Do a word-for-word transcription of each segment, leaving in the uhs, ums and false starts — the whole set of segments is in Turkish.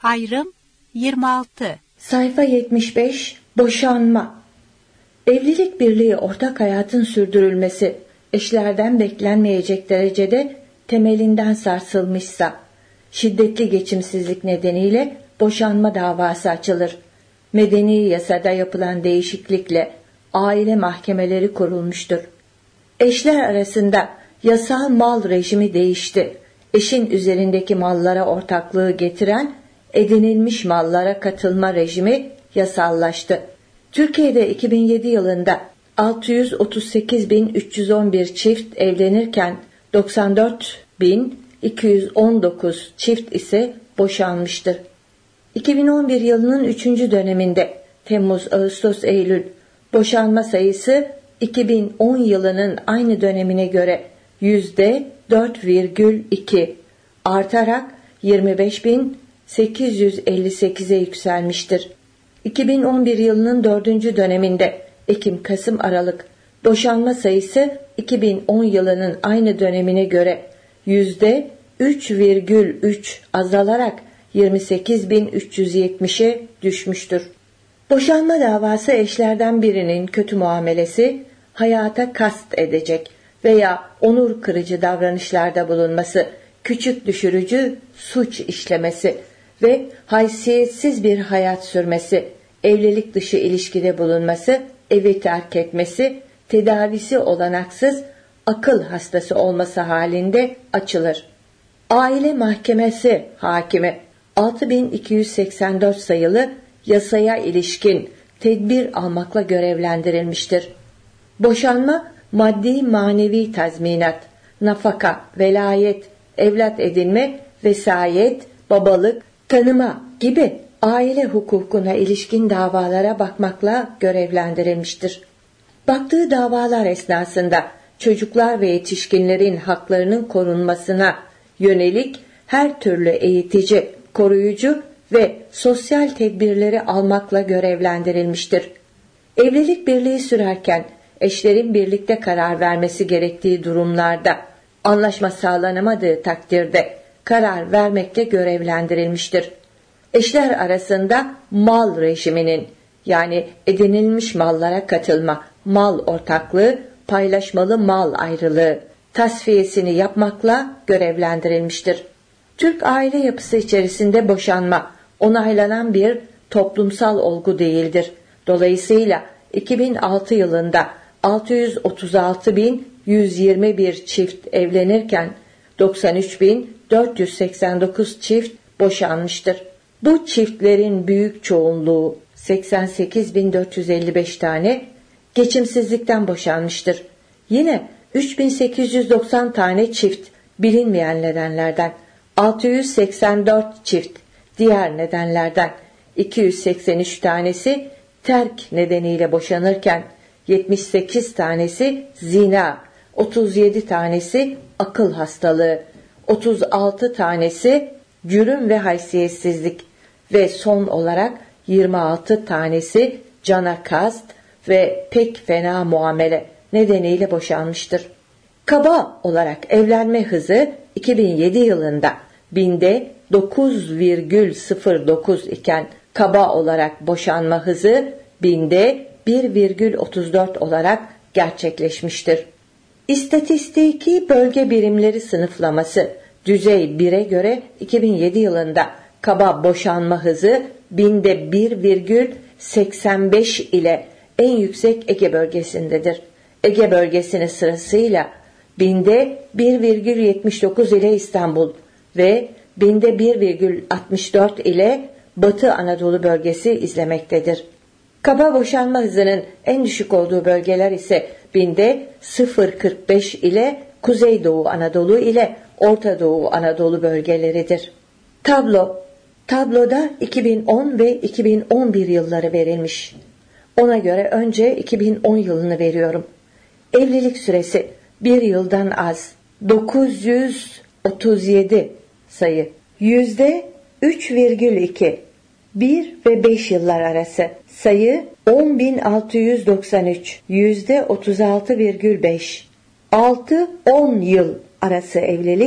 Ayrım yirmi altı. Sayfa yetmiş beş. Boşanma. Evlilik birliği ortak hayatın sürdürülmesi eşlerden beklenmeyecek derecede temelinden sarsılmışsa, şiddetli geçimsizlik nedeniyle boşanma davası açılır. Medeni yasada yapılan değişiklikle aile mahkemeleri kurulmuştur. Eşler arasında yasal mal rejimi değişti. Eşin üzerindeki mallara ortaklığı getiren edinilmiş mallara katılma rejimi yasallaştı. Türkiye'de iki bin yedi yılında altı yüz otuz sekiz bin üç yüz on bir çift evlenirken doksan dört bin iki yüz on dokuz çift ise boşanmıştır. iki bin on bir yılının üçüncü döneminde Temmuz, Ağustos, Eylül boşanma sayısı iki bin on yılının aynı dönemine göre yüzde dört virgül iki artarak yirmi beş bin sekiz yüz elli sekize yükselmiştir. iki bin on bir yılının dördüncü döneminde Ekim, Kasım, Aralık boşanma sayısı iki bin on yılının aynı dönemine göre yüzde üç virgül üç azalarak yirmi sekiz bin üç yüz yetmişe düşmüştür. Boşanma davası eşlerden birinin kötü muamelesi, hayata kast edecek veya onur kırıcı davranışlarda bulunması, küçük düşürücü suç işlemesi ve haysiyetsiz bir hayat sürmesi, evlilik dışı ilişkide bulunması, evi terk etmesi, tedavisi olanaksız akıl hastası olması halinde açılır. Aile Mahkemesi Hakimi altı bin iki yüz seksen dört sayılı yasaya ilişkin tedbir almakla görevlendirilmiştir. Boşanma, maddi manevi tazminat, nafaka, velayet, evlat edinme, vesayet, babalık, tanıma gibi aile hukukuna ilişkin davalara bakmakla görevlendirilmiştir. Baktığı davalar esnasında çocuklar ve yetişkinlerin haklarının korunmasına yönelik her türlü eğitici, koruyucu ve sosyal tedbirleri almakla görevlendirilmiştir. Evlilik birliği sürerken eşlerin birlikte karar vermesi gerektiği durumlarda, anlaşma sağlanamadığı takdirde karar vermekle görevlendirilmiştir. Eşler arasında mal rejiminin, yani edinilmiş mallara katılma, mal ortaklığı, paylaşmalı mal ayrılığı tasfiyesini yapmakla görevlendirilmiştir. Türk aile yapısı içerisinde boşanma onaylanan bir toplumsal olgu değildir. Dolayısıyla iki bin altı yılında altı yüz otuz altı bin yüz yirmi bir çift evlenirken doksan üç bin dört yüz seksen dokuz çift boşanmıştır. Bu çiftlerin büyük çoğunluğu seksen sekiz bin dört yüz elli beş tane geçimsizlikten boşanmıştır. Yine üç bin sekiz yüz doksan tane çift bilinmeyen nedenlerden, altı yüz seksen dört çift diğer nedenlerden, iki yüz seksen üç tanesi terk nedeniyle boşanırken yetmiş sekiz tanesi zina, otuz yedi tanesi akıl hastalığı, otuz altı tanesi cürüm ve haysiyetsizlik ve son olarak yirmi altı tanesi cana kast ve pek fena muamele nedeniyle boşanmıştır. Kaba olarak evlenme hızı iki bin yedi yılında binde dokuz virgül sıfır dokuz iken kaba olarak boşanma hızı binde bir virgül otuz dört olarak gerçekleşmiştir. İstatistiki bölge birimleri sınıflaması düzey bire göre iki bin yedi yılında kaba boşanma hızı binde bir virgül seksen beş ile en yüksek Ege bölgesindedir. Ege bölgesinin sırasıyla binde bir virgül yetmiş dokuz ile İstanbul ve binde bir virgül altmış dört ile Batı Anadolu bölgesi izlemektedir. Kaba boşanma hızının en düşük olduğu bölgeler ise binde sıfır virgül kırk beş ile Kuzeydoğu Anadolu ile Orta Doğu Anadolu bölgeleridir. Tablo. Tabloda iki bin on ve iki bin on bir yılları verilmiş. Ona göre önce iki bin on yılını veriyorum. Evlilik süresi bir yıldan az. dokuz yüz otuz yedi sayı. Yüzde üç virgül iki. bir ve beş yıllar arası. Sayı on bin altı yüz doksan üç. Yüzde otuz altı virgül beş. altı on yıl arası evlilik.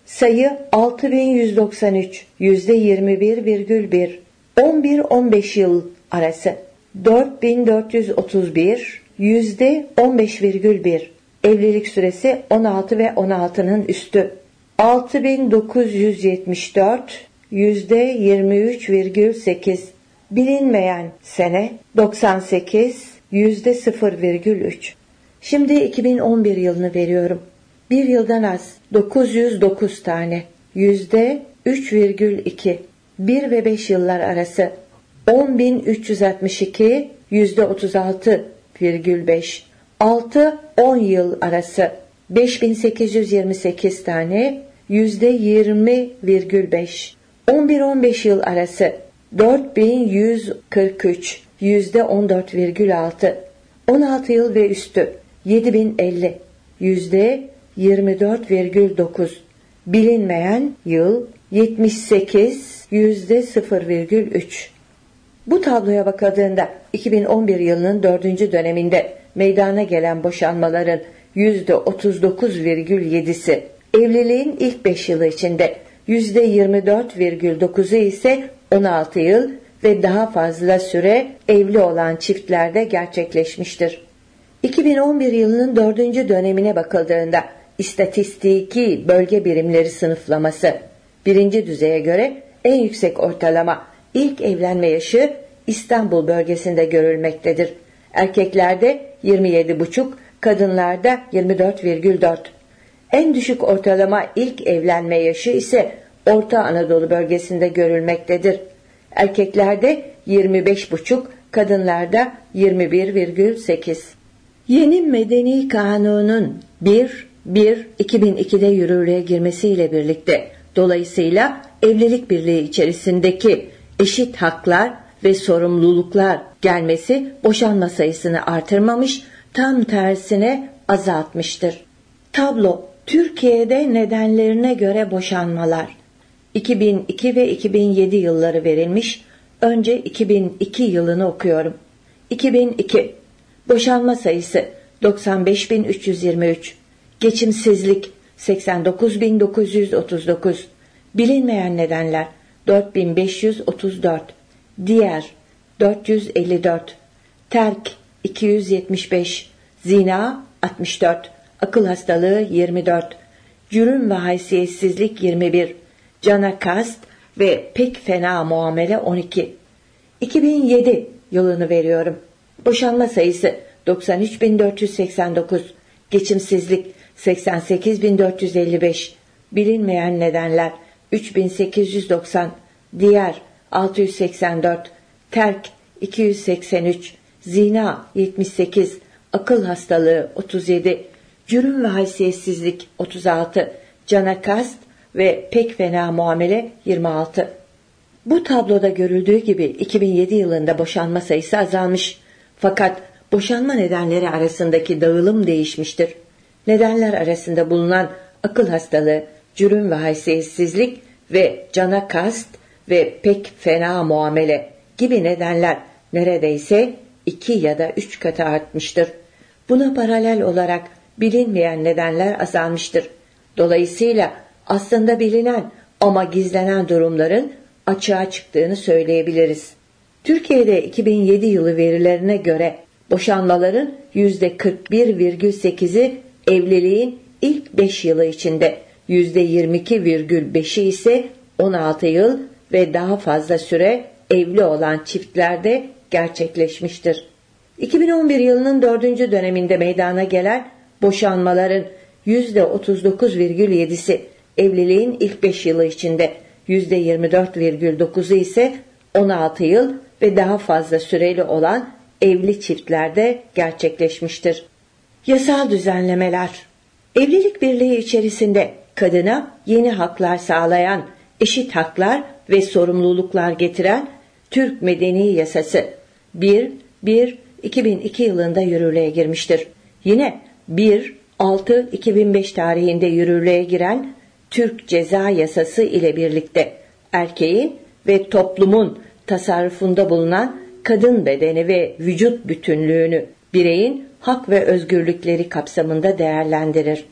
Sayı altı bin yüz doksan üç, yüzde yirmi bir virgül bir. on bir on beş yıl arası. dört bin dört yüz otuz bir, yüzde on beş virgül bir. Evlilik süresi on altı ve on altının üstü. altı bin dokuz yüz yetmiş dört, yüzde yirmi üç virgül sekiz. Bilinmeyen sene doksan sekiz, yüzde sıfır virgül üç. Şimdi iki bin on bir yılını veriyorum. Bir yıldan az, dokuz yüz dokuz tane, yüzde üç virgül iki. bir ve beş yıllar arası, on bin üç yüz altmış iki, yüzde otuz altı virgül beş. altı on yıl arası, beş bin sekiz yüz yirmi sekiz tane, yüzde yirmi virgül beş. on bir on beş yıl arası, dört bin yüz kırk üç, yüzde on dört virgül altı. on altı yıl ve üstü, yedi bin elli, yüzde yirmi dört virgül dokuz. Bilinmeyen yıl, yetmiş sekiz, yüzde sıfır virgül üç. Bu tabloya bakıldığında iki bin on bir yılının dördüncü döneminde meydana gelen boşanmaların yüzde otuz dokuz virgül yedisi, evliliğin ilk beş yılı içinde yüzde yirmi dört virgül dokuzu ise on altı yıl ve daha fazla süre evli olan çiftlerde gerçekleşmiştir. iki bin on bir yılının dördüncü dönemine bakıldığında istatistiki bölge birimleri sınıflaması, birinci düzeye göre en yüksek ortalama ilk evlenme yaşı İstanbul bölgesinde görülmektedir. Erkeklerde yirmi yedi buçuk, kadınlarda yirmi dört virgül dört. En düşük ortalama ilk evlenme yaşı ise Orta Anadolu bölgesinde görülmektedir. Erkeklerde yirmi beş buçuk, kadınlarda yirmi bir virgül sekiz. Yeni Medeni Kanun'un bir bir iki bin ikide yürürlüğe girmesiyle birlikte dolayısıyla evlilik birliği içerisindeki eşit haklar ve sorumluluklar gelmesi boşanma sayısını artırmamış, tam tersine azaltmıştır. Tablo Türkiye'de nedenlerine göre boşanmalar. iki bin iki ve iki bin yedi yılları verilmiş. Önce iki bin iki yılını okuyorum. iki bin iki boşanma sayısı doksan beş bin üç yüz yirmi üç, geçimsizlik seksen dokuz bin dokuz yüz otuz dokuz, bilinmeyen nedenler dört bin beş yüz otuz dört, diğer dört yüz elli dört, terk iki yüz yetmiş beş, zina altmış dört, akıl hastalığı yirmi dört, cürüm ve haysiyetsizlik yirmi bir, cana kast ve pek fena muamele on iki. iki bin yedi yılını veriyorum. Boşanma sayısı doksan üç bin dört yüz seksen dokuz, geçimsizlik seksen sekiz bin dört yüz elli beş, bilinmeyen nedenler üç bin sekiz yüz doksan, diğer altı yüz seksen dört, terk iki yüz seksen üç, zina yetmiş sekiz, akıl hastalığı otuz yedi, cürüm ve haysiyetsizlik otuz altı, cana kast ve pek fena muamele yirmi altı. Bu tabloda görüldüğü gibi iki bin yedi yılında boşanma sayısı azalmış. Fakat boşanma nedenleri arasındaki dağılım değişmiştir. Nedenler arasında bulunan akıl hastalığı, cürüm ve haysiyetsizlik ve cana kast ve pek fena muamele gibi nedenler neredeyse iki ya da üç katı artmıştır. Buna paralel olarak bilinmeyen nedenler azalmıştır. Dolayısıyla aslında bilinen ama gizlenen durumların açığa çıktığını söyleyebiliriz. Türkiye'de iki bin yedi yılı verilerine göre boşanmaların yüzde kırk bir virgül sekizi evliliğin ilk beş yılı içinde, yüzde yirmi iki virgül beşi ise on altı yıl ve daha fazla süre evli olan çiftlerde gerçekleşmiştir. iki bin on bir yılının dördüncü döneminde meydana gelen boşanmaların yüzde otuz dokuz virgül yedisi evliliğin ilk beş yılı içinde, yüzde yirmi dört virgül dokuzu ise on altı yıl ve daha fazla süreli olan evli çiftlerde gerçekleşmiştir. Yasal düzenlemeler. Evlilik birliği içerisinde kadına yeni haklar sağlayan, eşit haklar ve sorumluluklar getiren Türk Medeni Yasası bir bir iki bin iki yılında yürürlüğe girmiştir. Yine bir altı iki bin beş tarihinde yürürlüğe giren Türk Ceza Yasası ile birlikte erkeğin ve toplumun tasarrufunda bulunan kadın bedeni ve vücut bütünlüğünü bireyin hak ve özgürlükleri kapsamında değerlendirir.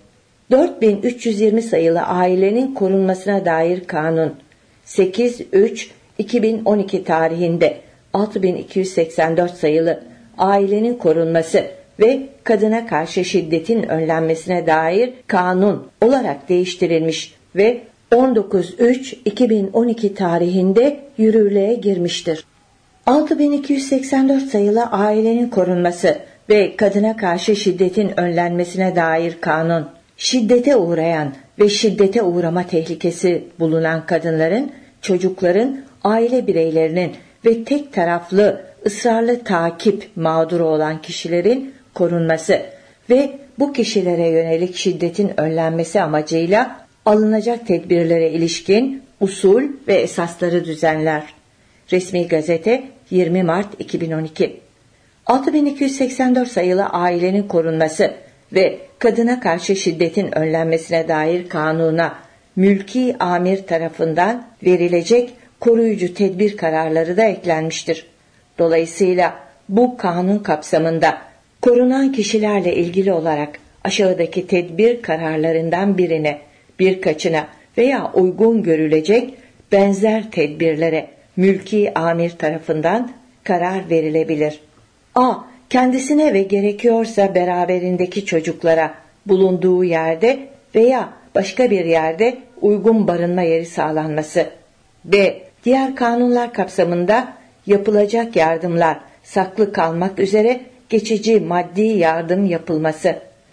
dört bin üç yüz yirmi sayılı ailenin korunmasına dair kanun, sekiz üç iki bin on iki tarihinde altı bin iki yüz seksen dört sayılı ailenin korunması ve kadına karşı şiddetin önlenmesine dair kanun olarak değiştirilmiş ve on dokuz üç iki bin on iki tarihinde yürürlüğe girmiştir. altı bin iki yüz seksen dört sayılı ailenin korunması ve kadına karşı şiddetin önlenmesine dair kanun, şiddete uğrayan ve şiddete uğrama tehlikesi bulunan kadınların, çocukların, aile bireylerinin ve tek taraflı, ısrarlı takip mağduru olan kişilerin korunması ve bu kişilere yönelik şiddetin önlenmesi amacıyla alınacak tedbirlere ilişkin usul ve esasları düzenler. Resmi Gazete yirmi Mart iki bin on iki. altı bin iki yüz seksen dört sayılı ailenin korunması ve kadına karşı şiddetin önlenmesine dair kanuna mülki amir tarafından verilecek koruyucu tedbir kararları da eklenmiştir. Dolayısıyla bu kanun kapsamında korunan kişilerle ilgili olarak aşağıdaki tedbir kararlarından birine, birkaçına veya uygun görülecek benzer tedbirlere mülki amir tarafından karar verilebilir. A. Kendisine ve gerekiyorsa beraberindeki çocuklara bulunduğu yerde veya başka bir yerde uygun barınma yeri sağlanması. B. Diğer kanunlar kapsamında yapılacak yardımlar saklı kalmak üzere geçici maddi yardım yapılması.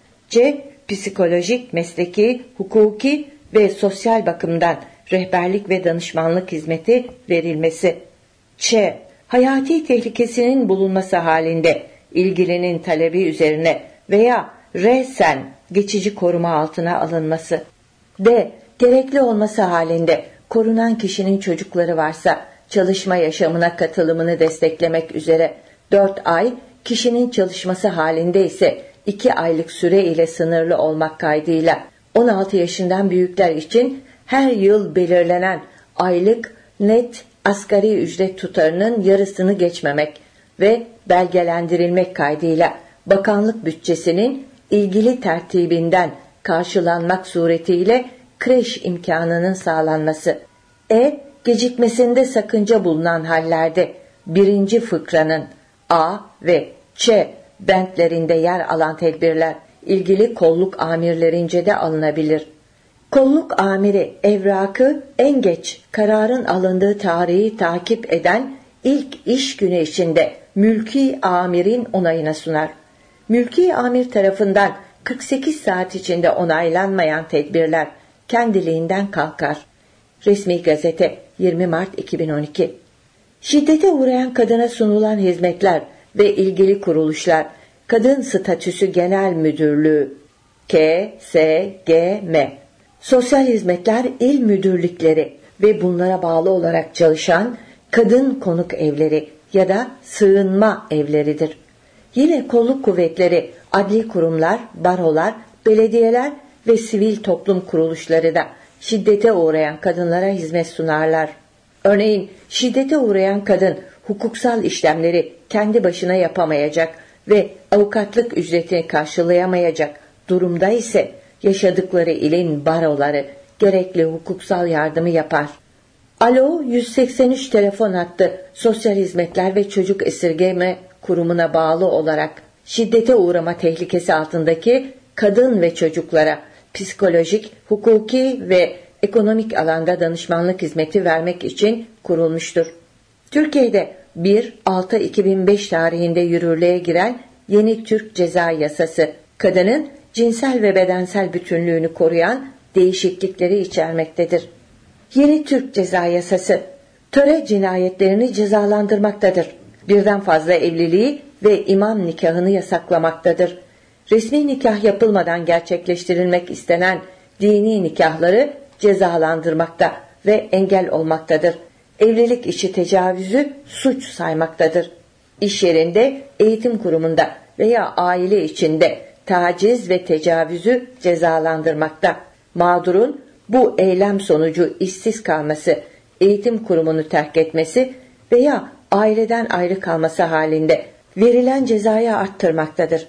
C. Psikolojik, mesleki, hukuki ve sosyal bakımdan rehberlik ve danışmanlık hizmeti verilmesi. Ç. Hayati tehlikesinin bulunması halinde ilgilinin talebi üzerine veya resen geçici koruma altına alınması. D. Gerekli olması halinde korunan kişinin çocukları varsa çalışma yaşamına katılımını desteklemek üzere dört ay, kişinin çalışması halinde ise iki aylık süre ile sınırlı olmak kaydıyla on altı yaşından büyükler için her yıl belirlenen aylık net asgari ücret tutarının yarısını geçmemek ve belgelendirilmek kaydıyla bakanlık bütçesinin ilgili tertibinden karşılanmak suretiyle kreş imkanının sağlanması. E. Gecikmesinde sakınca bulunan hallerde birinci fıkranın A ve Ç bentlerinde yer alan tedbirler ilgili kolluk amirlerince de alınabilir. Kolluk amiri evrakı en geç kararın alındığı tarihi takip eden ilk iş günü içinde mülki amirin onayına sunar. Mülki amir tarafından kırk sekiz saat içinde onaylanmayan tedbirler kendiliğinden kalkar. Resmi Gazete yirmi Mart iki bin on iki. Şiddete uğrayan kadına sunulan hizmetler ve ilgili kuruluşlar Kadın Statüsü Genel Müdürlüğü K S G M, Sosyal Hizmetler İl Müdürlükleri ve bunlara bağlı olarak çalışan kadın konuk evleri ya da sığınma evleridir. Yine kolluk kuvvetleri, adli kurumlar, barolar, belediyeler ve sivil toplum kuruluşları da şiddete uğrayan kadınlara hizmet sunarlar. Örneğin şiddete uğrayan kadın hukuksal işlemleri kendi başına yapamayacak ve avukatlık ücretini karşılayamayacak durumda ise yaşadıkları ilin baroları gerekli hukuksal yardımı yapar. Alo yüz seksen üç telefon hattı Sosyal Hizmetler ve Çocuk Esirgeme Kurumu'na bağlı olarak şiddete uğrama tehlikesi altındaki kadın ve çocuklara psikolojik, hukuki ve ekonomik alanda danışmanlık hizmeti vermek için kurulmuştur. Türkiye'de bir altı iki bin beş tarihinde yürürlüğe giren Yeni Türk Ceza Yasası, kadının cinsel ve bedensel bütünlüğünü koruyan değişiklikleri içermektedir. Yeni Türk Ceza Yasası, töre cinayetlerini cezalandırmaktadır. Birden fazla evliliği ve imam nikahını yasaklamaktadır. Resmi nikah yapılmadan gerçekleştirilmek istenen dini nikahları cezalandırmakta ve engel olmaktadır. Evlilik içi tecavüzü suç saymaktadır. İş yerinde, eğitim kurumunda veya aile içinde taciz ve tecavüzü cezalandırmakta. Mağdurun bu eylem sonucu işsiz kalması, eğitim kurumunu terk etmesi veya aileden ayrı kalması halinde verilen cezayı arttırmaktadır.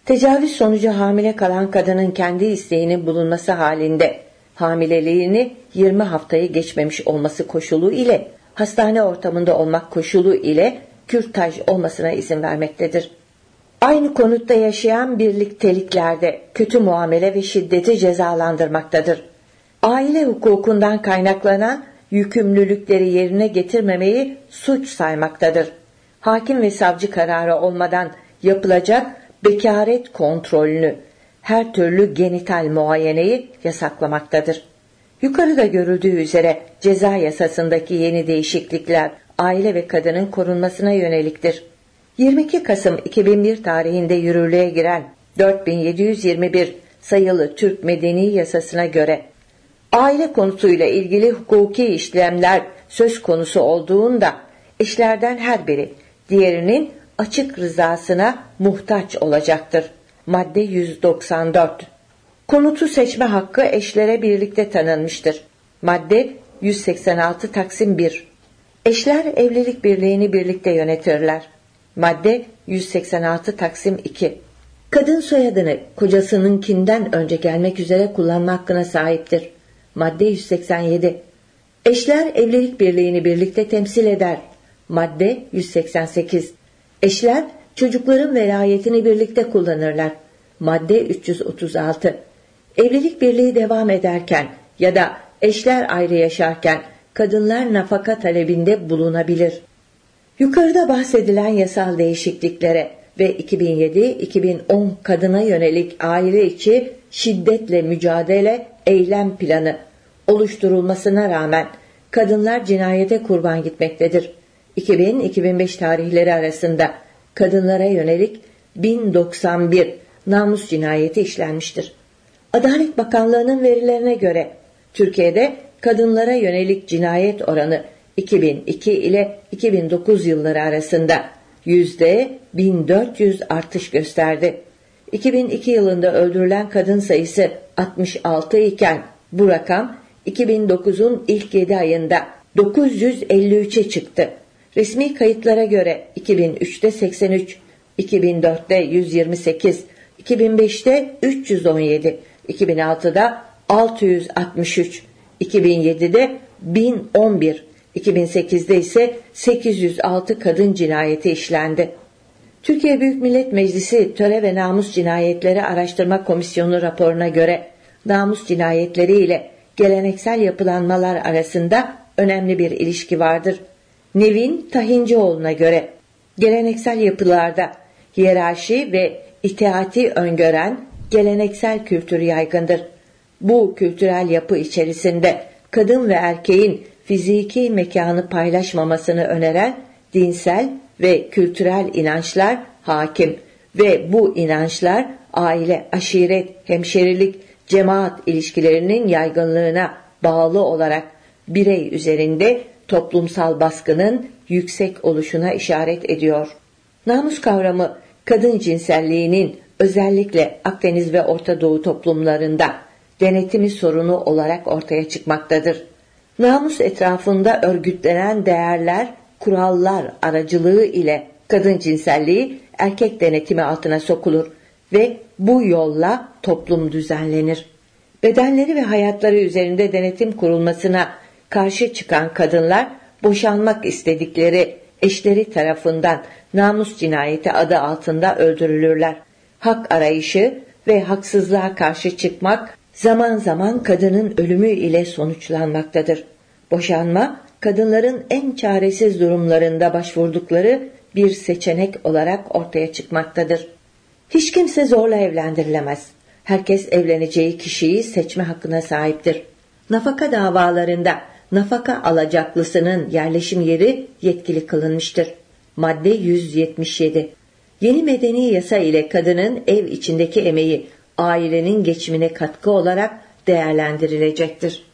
Tecavüz sonucu hamile kalan kadının kendi isteğinin bulunması halinde hamileliğini yirmi haftayı geçmemiş olması koşulu ile hastane ortamında olmak koşulu ile kürtaj olmasına izin vermektedir. Aynı konutta yaşayan birlikteliklerde kötü muamele ve şiddeti cezalandırmaktadır. Aile hukukundan kaynaklanan yükümlülükleri yerine getirmemeyi suç saymaktadır. Hakim ve savcı kararı olmadan yapılacak bekaret kontrolünü, her türlü genital muayeneyi yasaklamaktadır. Yukarıda görüldüğü üzere ceza yasasındaki yeni değişiklikler aile ve kadının korunmasına yöneliktir. yirmi iki Kasım iki bin bir tarihinde yürürlüğe giren dört bin yedi yüz yirmi bir sayılı Türk Medeni Yasasına göre aile konusuyla ilgili hukuki işlemler söz konusu olduğunda eşlerden her biri diğerinin açık rızasına muhtaç olacaktır. Madde yüz doksan dört. Konutu seçme hakkı eşlere birlikte tanınmıştır. Madde yüz seksen altı Taksim bir. Eşler evlilik birliğini birlikte yönetirler. Madde yüz seksen altı Taksim iki. Kadın soyadını kocasınınkinden önce gelmek üzere kullanma hakkına sahiptir. Madde yüz seksen yedi. Eşler evlilik birliğini birlikte temsil eder. Madde yüz seksen sekiz. Eşler çocukların velayetini birlikte kullanırlar. Madde üç yüz otuz altı. Evlilik birliği devam ederken ya da eşler ayrı yaşarken kadınlar nafaka talebinde bulunabilir. Yukarıda bahsedilen yasal değişikliklere ve iki bin yedi iki bin on kadına yönelik aile içi şiddetle mücadele eylem planı oluşturulmasına rağmen kadınlar cinayete kurban gitmektedir. iki bin iki bin beş tarihleri arasında kadınlara yönelik bin doksan bir namus cinayeti işlenmiştir. Adalet Bakanlığı'nın verilerine göre Türkiye'de kadınlara yönelik cinayet oranı iki bin iki ile iki bin dokuz yılları arasında yüzde bin dört yüz artış gösterdi. iki bin iki yılında öldürülen kadın sayısı altmış altı iken bu rakam iki bin dokuzun ilk yedi ayında dokuz yüz elli üçe çıktı. Resmi kayıtlara göre iki bin üçte seksen üç, iki bin dörtte yüz yirmi sekiz, iki bin beşte üç yüz on yedi, iki bin altıda altı yüz altmış üç, iki bin yedide bin on bir, iki bin sekizde ise sekiz yüz altı kadın cinayeti işlendi. Türkiye Büyük Millet Meclisi Töre ve Namus Cinayetleri Araştırma Komisyonu raporuna göre namus cinayetleri ile geleneksel yapılanmalar arasında önemli bir ilişki vardır. Nevin Tahincioğlu'na göre geleneksel yapılarda hiyerarşi ve itaati öngören geleneksel kültür yaygındır. Bu kültürel yapı içerisinde kadın ve erkeğin fiziki mekanı paylaşmamasını öneren dinsel ve kültürel inançlar hakim ve bu inançlar aile, aşiret, hemşerilik, cemaat ilişkilerinin yaygınlığına bağlı olarak birey üzerinde toplumsal baskının yüksek oluşuna işaret ediyor. Namus kavramı kadın cinselliğinin özellikle Akdeniz ve Orta Doğu toplumlarında denetimi sorunu olarak ortaya çıkmaktadır. Namus etrafında örgütlenen değerler, kurallar aracılığı ile kadın cinselliği erkek denetimi altına sokulur ve bu yolla toplum düzenlenir. Bedenleri ve hayatları üzerinde denetim kurulmasına karşı çıkan kadınlar boşanmak istedikleri eşleri tarafından namus cinayeti adı altında öldürülürler. Hak arayışı ve haksızlığa karşı çıkmak zaman zaman kadının ölümü ile sonuçlanmaktadır. Boşanma, kadınların en çaresiz durumlarında başvurdukları bir seçenek olarak ortaya çıkmaktadır. Hiç kimse zorla evlendirilemez. Herkes evleneceği kişiyi seçme hakkına sahiptir. Nafaka davalarında nafaka alacaklısının yerleşim yeri yetkili kılınmıştır. Madde yüz yetmiş yedi. Yeni medeni yasa ile kadının ev içindeki emeği ailenin geçimine katkı olarak değerlendirilecektir.